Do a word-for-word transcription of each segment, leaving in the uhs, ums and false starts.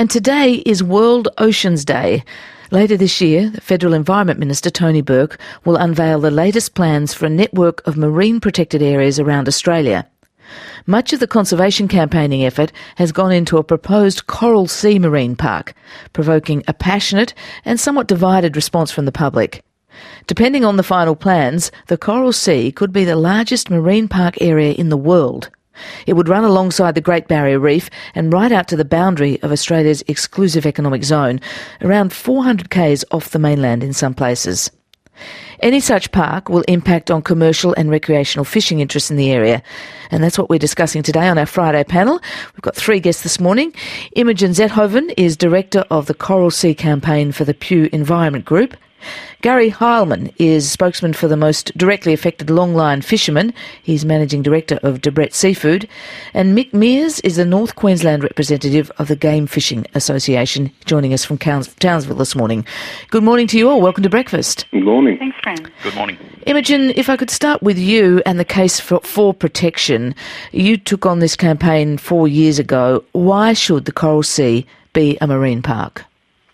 And today is World Oceans Day. Later this year, the Federal Environment Minister Tony Burke will unveil the latest plans for a network of marine protected areas around Australia. Much of the conservation campaigning effort has gone into a proposed Coral Sea Marine Park, provoking a passionate and somewhat divided response from the public. Depending on the final plans, the Coral Sea could be the largest marine park area in the world. It would run alongside the Great Barrier Reef and right out to the boundary of Australia's exclusive economic zone, around four hundred kays off the mainland in some places. Any such park will impact on commercial and recreational fishing interests in the area, and that's what we're discussing today on our Friday panel. We've got three guests this morning. Imogen Zethoven is Director of the Coral Sea Campaign for the Pew Environment Group. Gary Heilman is spokesman for the most directly affected longline fishermen. He's Managing Director of Debrett Seafood. And Mick Mears is the North Queensland representative of the Game Fishing Association, joining us from Townsville this morning. Good morning to you all. Welcome to breakfast. Good morning. Thanks, Fran. Good morning. Imogen, if I could start with you and the case for, for protection. You took on this campaign four years ago. Why should the Coral Sea be a marine park?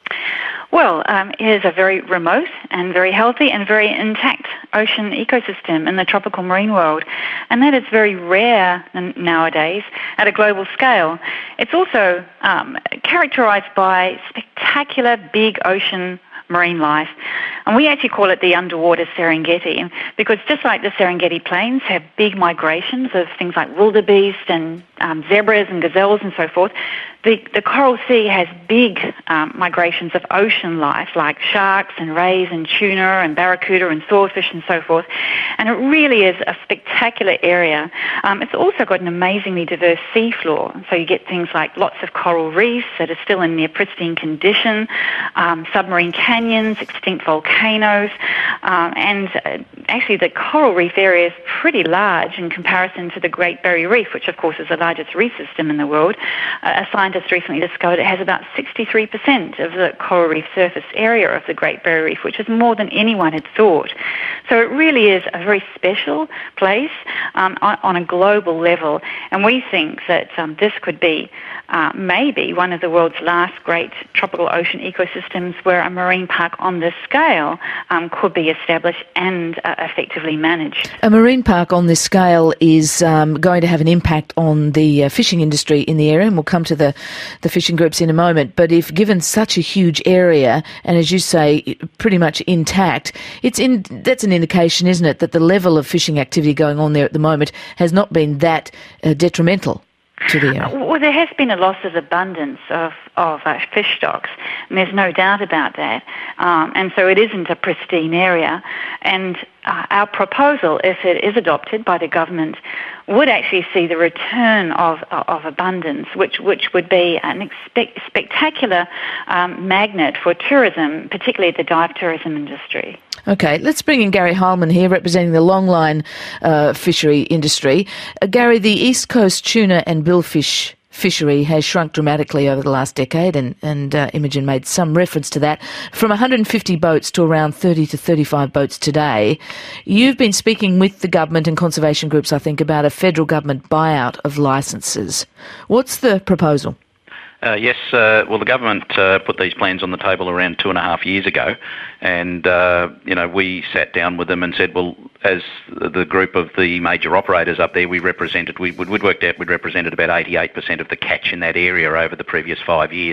Well, um, it is a very remote and very healthy and very intact ocean ecosystem in the tropical marine world, and that is very rare n- nowadays at a global scale. It's also um, characterised by spectacular big ocean marine life, and we actually call it the underwater Serengeti, because just like the Serengeti plains have big migrations of things like wildebeest and um, zebras and gazelles and so forth, the, the Coral Sea has big um, migrations of ocean life like sharks and rays and tuna and barracuda and swordfish and so forth, and it really is a spectacular area. Um, it's also got an amazingly diverse seafloor, so you get things like lots of coral reefs that are still in near pristine condition, um, submarine canyons, extinct volcanoes, um, and uh, actually the coral reef area is pretty large in comparison to the Great Barrier Reef, which of course is the largest reef system in the world. Uh, a scientist recently discovered it has about sixty-three percent of the coral reef surface area of the Great Barrier Reef, which is more than anyone had thought. So it really is a very special place um, on, on a global level, and we think that um, this could be uh, maybe one of the world's last great tropical ocean ecosystems where a marine park on this scale um, could be established and uh, effectively managed. A marine park on this scale is um, going to have an impact on the uh, fishing industry in the area, and we'll come to the, the fishing groups in a moment. But if given such a huge area, and as you say, pretty much intact, it's in that's an indication, isn't it, that the level of fishing activity going on there at the moment has not been that uh, detrimental to the area? Well, there has been a loss of abundance of, of uh, fish stocks, and there's no doubt about that. Um, and so it isn't a pristine area. And uh, our proposal, if it is adopted by the government, would actually see the return of of abundance, which which would be an expect, spectacular um, magnet for tourism, particularly the dive tourism industry. Okay, let's bring in Gary Heilman here, representing the longline uh, fishery industry. Uh, Gary, the East Coast tuna and billfish fishery has shrunk dramatically over the last decade, and, and uh, Imogen made some reference to that, from one hundred fifty boats to around thirty to thirty-five boats today. You've been speaking with the government and conservation groups, I think, about a federal government buyout of licences. What's the proposal? Uh, yes, uh, well, the government uh, put these plans on the table around two and a half years ago, and, uh, you know, we sat down with them and said, well, as the group of the major operators up there, we represented, we, we'd worked out we'd represented about eighty-eight percent of the catch in that area over the previous five years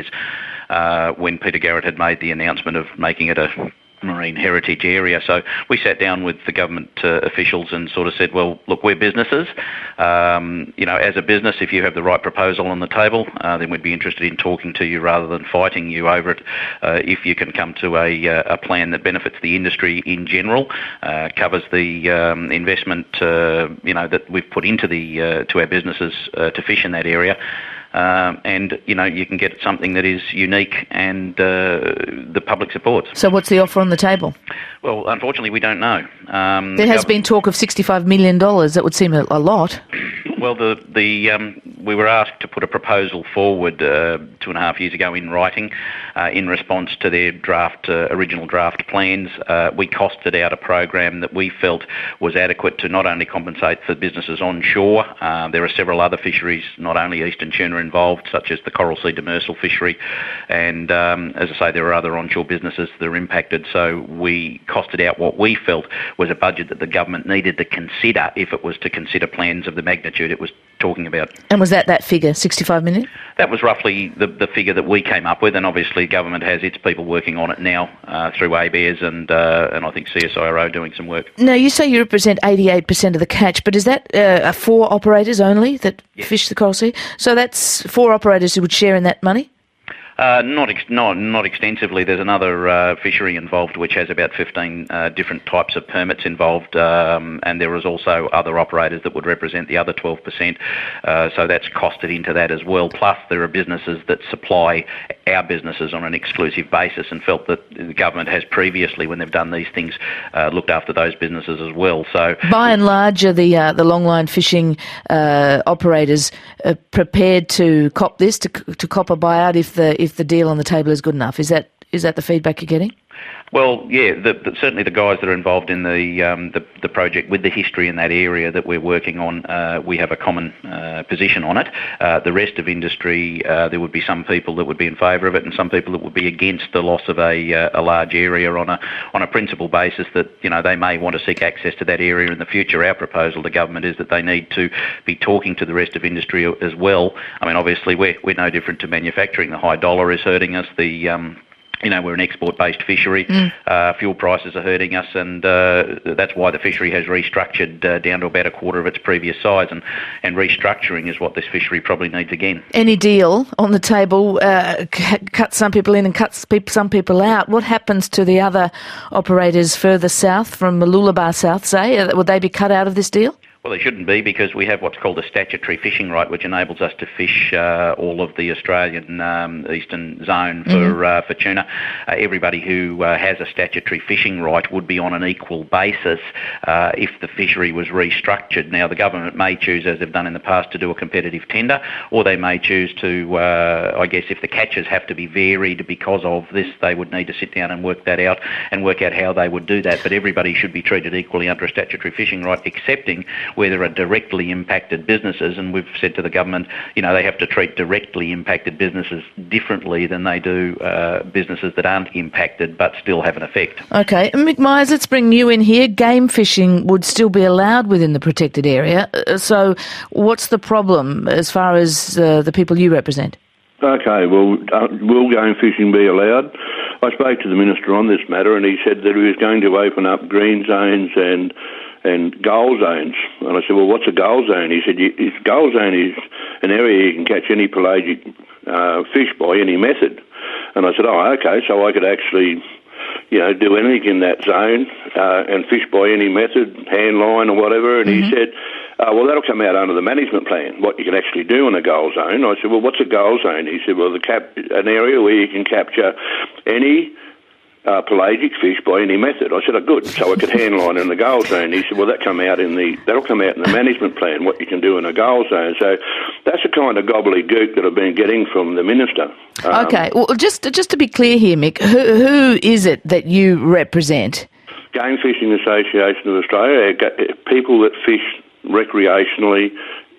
uh, when Peter Garrett had made the announcement of making it a marine heritage area. So we sat down with the government uh, officials and sort of said, well, look, we're businesses. Um, you know, as a business, if you have the right proposal on the table, uh, then we'd be interested in talking to you rather than fighting you over it. Uh, if you can come to a, uh, a plan that benefits the industry in general, uh, covers the um, investment, uh, you know, that we've put into the uh, to our businesses uh, to fish in that area, Um, and, you know, you can get something that is unique and uh, the public supports. So what's the offer on the table? Well, unfortunately, we don't know. Um, there the has gov- been talk of sixty-five million dollars. That would seem a, a lot. Well, the the um, we were asked to put a proposal forward uh, two and a half years ago in writing uh, in response to their draft, uh, original draft plans. Uh, we costed out a program that we felt was adequate to not only compensate for businesses onshore. Uh, there are several other fisheries, not only eastern tuna involved, such as the coral sea demersal fishery, and um, as I say, there are other onshore businesses that are impacted. So we costed out what we felt was a budget that the government needed to consider if it was to consider plans of the magnitude it was talking about. And was that that figure, sixty-five million? That was roughly the, the figure that we came up with, and obviously government has its people working on it now uh, through A B A R S and uh, and I think C S I R O doing some work. Now, you say you represent eighty-eight percent of the catch, but is that uh, four operators only that yes. fish the Coral Sea? So that's four operators who would share in that money? Uh, not, ex- not not extensively. There's another uh, fishery involved which has about fifteen uh, different types of permits involved, um, and there is also other operators that would represent the other twelve percent. Uh, so that's costed into that as well. Plus, there are businesses that supply our businesses on an exclusive basis, and felt that the government has previously, when they've done these things, uh, looked after those businesses as well. So, by and large, are the uh, the longline fishing uh, operators uh, prepared to cop this, to to cop a buyout if the if the deal on the table is good enough? Is that is that the feedback you're getting? Well, yeah, the, the, certainly the guys that are involved in the, um, the the project with the history in that area that we're working on, uh, we have a common uh, position on it. Uh, the rest of industry, uh, there would be some people that would be in favour of it, and some people that would be against the loss of a uh, a large area on a on a principal basis that, you know, they may want to seek access to that area in the future. Our proposal to government is that they need to be talking to the rest of industry as well. I mean, obviously we're we're no different to manufacturing. The high dollar is hurting us. The um, You know, we're an export-based fishery. Mm. Uh, fuel prices are hurting us, and uh, that's why the fishery has restructured uh, down to about a quarter of its previous size, and, and restructuring is what this fishery probably needs again. Any deal on the table uh, c- cuts some people in and cuts pe- some people out. What happens to the other operators further south, from Mooloolaba South, say? Uh, would they be cut out of this deal? Well, they shouldn't be, because we have what's called a statutory fishing right, which enables us to fish uh, all of the Australian um, eastern zone for mm-hmm. uh, for tuna. Uh, everybody who uh, has a statutory fishing right would be on an equal basis uh, if the fishery was restructured. Now, the government may choose, as they've done in the past, to do a competitive tender, or they may choose to, uh, I guess, if the catches have to be varied because of this, they would need to sit down and work that out and work out how they would do that. But everybody should be treated equally under a statutory fishing right, excepting where there are directly impacted businesses, and we've said to the government, you know, they have to treat directly impacted businesses differently than they do uh, businesses that aren't impacted but still have an effect. Okay, Mick Myers, let's bring you in here. Game fishing would still be allowed within the protected area, so what's the problem as far as uh, the people you represent? Okay, well, uh, will game fishing be allowed? I spoke to the Minister on this matter, and he said that he was going to open up green zones and and gull zones. And I said, well, what's a gull zone? He said, a gull zone is an area you can catch any pelagic uh, fish by any method. And I said, oh, okay, so I could actually, you know, do anything in that zone uh, and fish by any method, hand line or whatever. And mm-hmm. he said, uh, well, that'll come out under the management plan, what you can actually do in a gull zone. I said, well, what's a gull zone? He said, well, the cap- an area where you can capture any Uh, pelagic fish by any method. I said, oh, good, so I could handline in the gull zone. He said, well, that come out in the that'll come out in the management plan, what you can do in a gull zone. So that's the kind of gobbledygook that I've been getting from the Minister. Um, okay, well, just just to be clear here, Mick, who, who is it that you represent? Game Fishing Association of Australia, people that fish recreationally.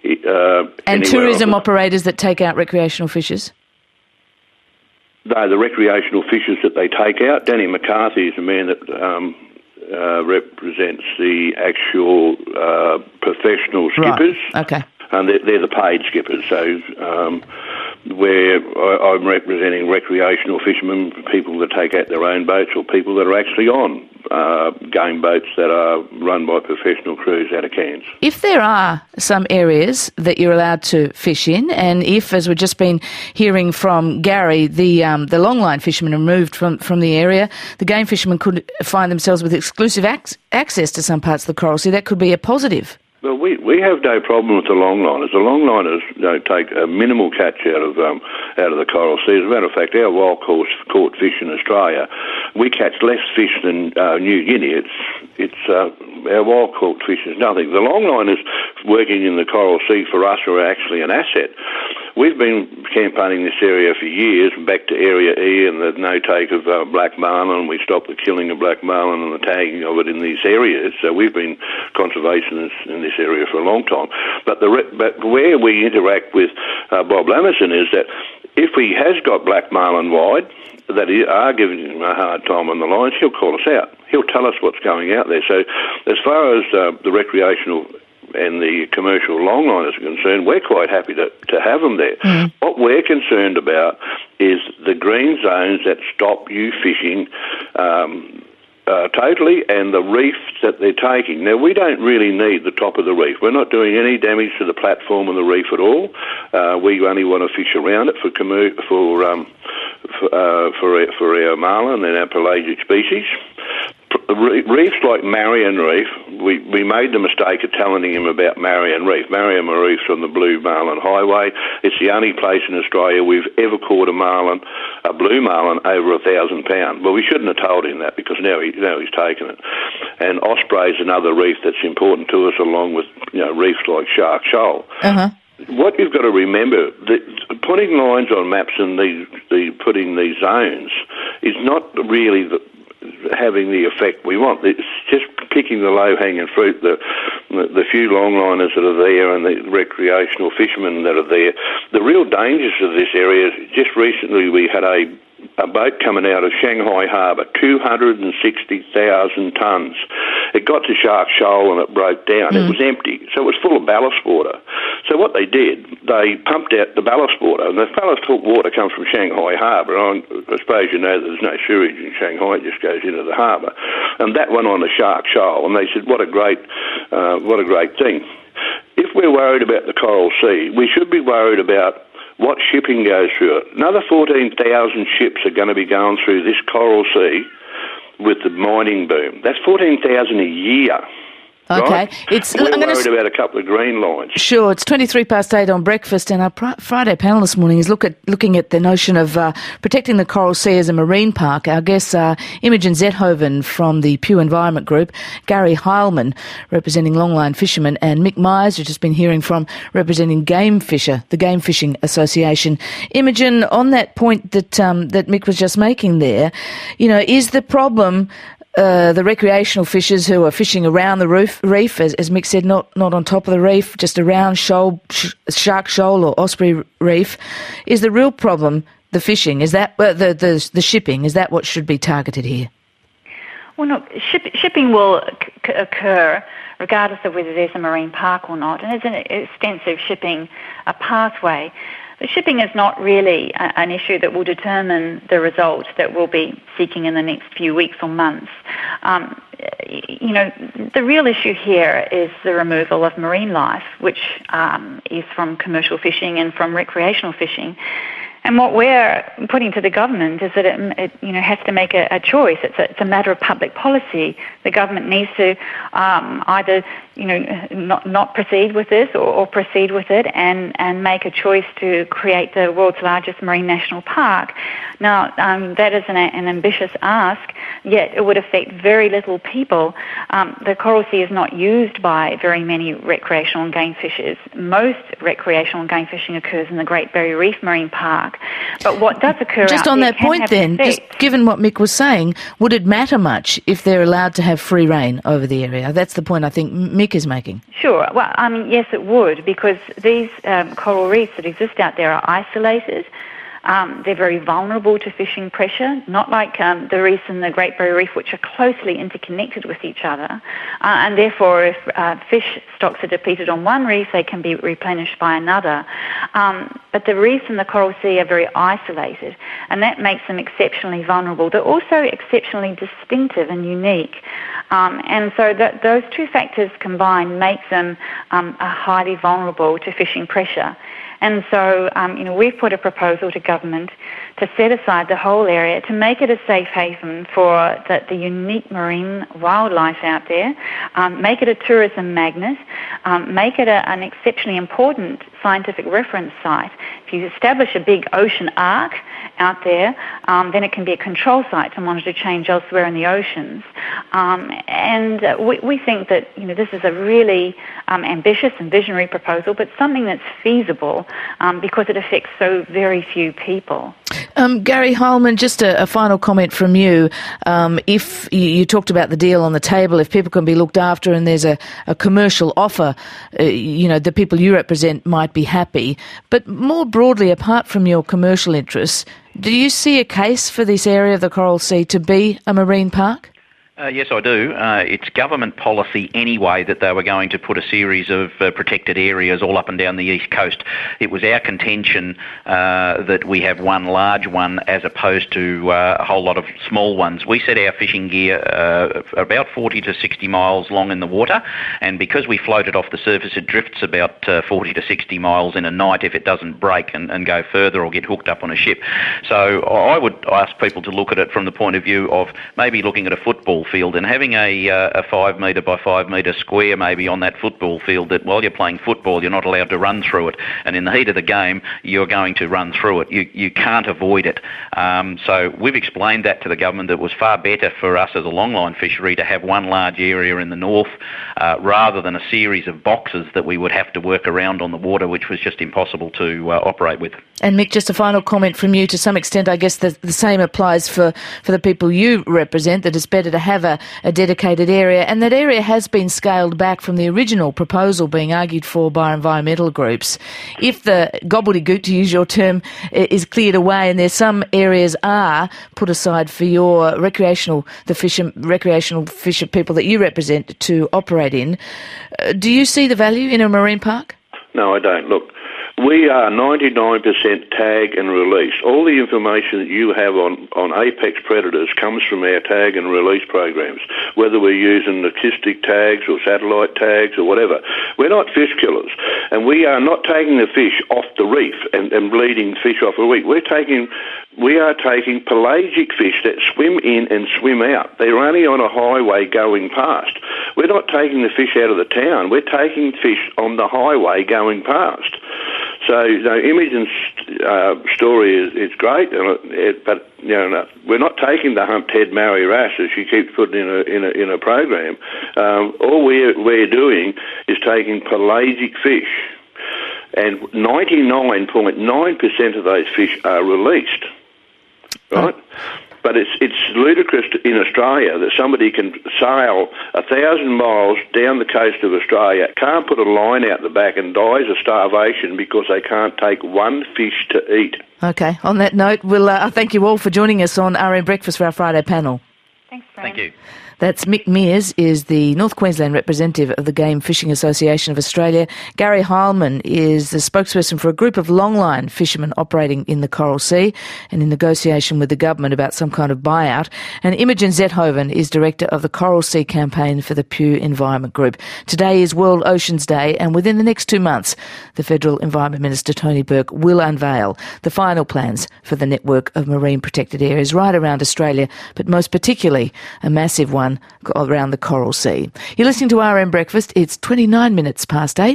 Uh, and tourism operators that take out recreational fishers? They're the recreational fishers that they take out. Danny McCarthy is the man that um, uh, represents the actual uh, professional skippers. Right. Okay. And they're, they're the paid skippers. So um, where I, I'm representing recreational fishermen, people that take out their own boats, or people that are actually on uh, game boats that are run by professional crews out of Cairns. If there are some areas that you're allowed to fish in, and if, as we've just been hearing from Gary, the um, the longline fishermen are removed from, from the area, the game fishermen could find themselves with exclusive ac- access to some parts of the Coral Sea, that could be a positive. Well, we, we have no problem with the longliners. The longliners you know, take a minimal catch out of um, out of the coral sea. As a matter of fact, our wild caught, caught fish in Australia, we catch less fish than uh, New Guinea. It's it's uh, our wild caught fish is nothing. The longliners working in the coral sea for us are actually an asset. We've been campaigning this area for years, back to Area E and the no-take of uh, black marlin. We stopped the killing of black marlin and the tagging of it in these areas. So we've been conservationists in this area for a long time. But the re- but where we interact with uh, Bob Lamison is that if he has got black marlin wide, that are giving him a hard time on the lines, he'll call us out. He'll tell us what's going out there. So as far as uh, the recreational and the commercial longliners are concerned, we're quite happy to, to have them there. Mm. What we're concerned about is the green zones that stop you fishing um, uh, totally, and the reefs that they're taking. Now, we don't really need the top of the reef. We're not doing any damage to the platform of the reef at all. Uh, we only want to fish around it for commer- for um, for, uh, for, our, for our marlin and our pelagic species. Reefs like Marion Reef, we, we made the mistake of telling him about Marion Reef. Marion Reef's on the Blue Marlin Highway. It's the only place in Australia we've ever caught a marlin, a blue marlin, over a thousand pounds. Well, we shouldn't have told him that because now, he, now he's taken it. And Osprey's another reef that's important to us, along with you know reefs like Shark Shoal. Uh-huh. What you've got to remember, that putting lines on maps and the, the putting these zones is not really the having the effect we want. It's just picking the low-hanging fruit, the, the the few longliners that are there and the recreational fishermen that are there. The real dangers of this area, just recently we had a a boat coming out of Shanghai Harbour, two hundred sixty thousand tonnes. It got to Shark Shoal and it broke down. Mm. It was empty, so it was full of ballast water. So what they did, they pumped out the ballast water, and the ballast water comes from Shanghai Harbour. I, I suppose you know there's no sewage in Shanghai; it just goes into the harbour. And that went on to Shark Shoal, and they said, "What a great, uh, what a great thing." If we're worried about the Coral Sea, we should be worried about what shipping goes through it. Another fourteen thousand ships are going to be going through this Coral Sea with the mining boom. That's fourteen thousand a year. Okay. Right? It's, We're I'm worried gonna... about a couple of green lines. Sure. It's twenty-three past eight on breakfast, and our pr- Friday panel this morning is look at, looking at the notion of uh, protecting the Coral Sea as a marine park. Our guests are Imogen Zethoven from the Pew Environment Group, Gary Heilman, representing longline fishermen, and Mick Myers, you've just been hearing from, representing Game Fisher, the Game Fishing Association. Imogen, on that point that um, that Mick was just making there, you know, is the problem Uh, the recreational fishers who are fishing around the reef, reef as, as Mick said, not, not on top of the reef, just around shoal, sh- Shark Shoal or Osprey Reef, is the real problem the fishing? Is that uh, the, the the shipping? Is that what should be targeted here? Well, no, ship, shipping will c- occur regardless of whether there's a marine park or not, and it's an extensive shipping uh, pathway. But shipping is not really a, an issue that will determine the result that we'll be seeking in the next few weeks or months. Um, you know, the real issue here is the removal of marine life, which um, is from commercial fishing and from recreational fishing. And what we're putting to the government is that it, it you know, has to make a, a choice. It's a, it's a matter of public policy. The government needs to um, either, you know, not, not proceed with this or, or proceed with it and, and make a choice to create the world's largest marine national park. Now, um, that is an, an ambitious ask, yet it would affect very little people. Um, the Coral Sea is not used by very many recreational and game fishers. Most recreational and game fishing occurs in the Great Barrier Reef Marine Park. But what does occur just out on there that can point have then, just effect. given what Mick was saying, would it matter much if they're allowed to have free rein over the area? That's the point I think Mick is making. Sure. Well, I mean, yes, it would, because these um, coral reefs that exist out there are isolated. Um, they're very vulnerable to fishing pressure, not like um, the reefs in the Great Barrier Reef, which are closely interconnected with each other. Uh, and therefore, if uh, fish stocks are depleted on one reef, they can be replenished by another. Um, but the reefs in the Coral Sea are very isolated, and that makes them exceptionally vulnerable. They're also exceptionally distinctive and unique. Um, and so that, those two factors combined make them um, are highly vulnerable to fishing pressure. And so, um, you know, we've put a proposal to government to set aside the whole area to make it a safe haven for the, the unique marine wildlife out there, um, make it a tourism magnet, um, make it a, an exceptionally important scientific reference site. If you establish a big ocean arc out there, um, then it can be a control site to monitor change elsewhere in the oceans. Um, and uh, we, we think that, you know, this is a really um, ambitious and visionary proposal, but something that's feasible um, because it affects so very few people. Um, Gary Heilmann, just a, a final comment from you. Um, if you, you talked about the deal on the table, if people can be looked after and there's a, a commercial offer, uh, you know, the people you represent might be happy. But more broadly, apart from your commercial interests, do you see a case for this area of the Coral Sea to be a marine park? Uh, yes, I do. Uh, it's government policy anyway that they were going to put a series of uh, protected areas all up and down the east coast. It was our contention uh, that we have one large one as opposed to uh, a whole lot of small ones. We set our fishing gear uh, about forty to sixty miles long in the water, and because we float it off the surface, it drifts about uh, forty to sixty miles in a night if it doesn't break and, and go further or get hooked up on a ship. So I would ask people to look at it from the point of view of maybe looking at a football field and having a uh, a five metre by five metre square maybe on that football field that while you're playing football you're not allowed to run through it, and in the heat of the game you're going to run through it. You you can't avoid it. Um, so we've explained that to the government that it was far better for us as a longline fishery to have one large area in the north uh, rather than a series of boxes that we would have to work around on the water, which was just impossible to uh, operate with. And Mick, just a final comment from you. To some extent, I guess the, the same applies for, for the people you represent, that it's better to have a, a dedicated area, and that area has been scaled back from the original proposal being argued for by environmental groups. If the gobbledygook, to use your term, is cleared away and there's some areas are put aside for your recreational, the fisher, recreational fisher people that you represent to operate in, uh, do you see the value in a marine park? No, I don't. Look, we are ninety-nine percent tag and release. All the information that you have on, on apex predators comes from our tag and release programs, whether we're using acoustic tags or satellite tags or whatever. We're not fish killers, and we are not taking the fish off the reef and, and bleeding fish off the reef. We're taking, we are taking pelagic fish that swim in and swim out. They're only on a highway going past. We're not taking the fish out of the town. We're taking fish on the highway going past. So, you know, Imogen's uh, story is, is great, and it, but you know, no, we're not taking the Hunt Ted Maui wrasse as she keeps putting in a in a, in a program. Um, all we're we're doing is taking pelagic fish, and ninety-nine point nine percent of those fish are released. Right. Oh. But it's it's ludicrous in Australia that somebody can sail a thousand miles down the coast of Australia, can't put a line out the back and dies of starvation because they can't take one fish to eat. Okay, on that note, we'll uh, thank you all for joining us on R M Breakfast for our Friday panel. Thanks, Thank you. That's Mick Mears, is the North Queensland representative of the Game Fishing Association of Australia. Gary Heilmann is the spokesperson for a group of longline fishermen operating in the Coral Sea and in negotiation with the government about some kind of buyout. And Imogen Zethoven is director of the Coral Sea campaign for the Pew Environment Group. Today is World Oceans Day, and within the next two months, the Federal Environment Minister Tony Burke will unveil the final plans for the network of marine protected areas right around Australia, but most particularly a massive one around the Coral Sea. You're listening to R M Breakfast. It's twenty-nine minutes past eight.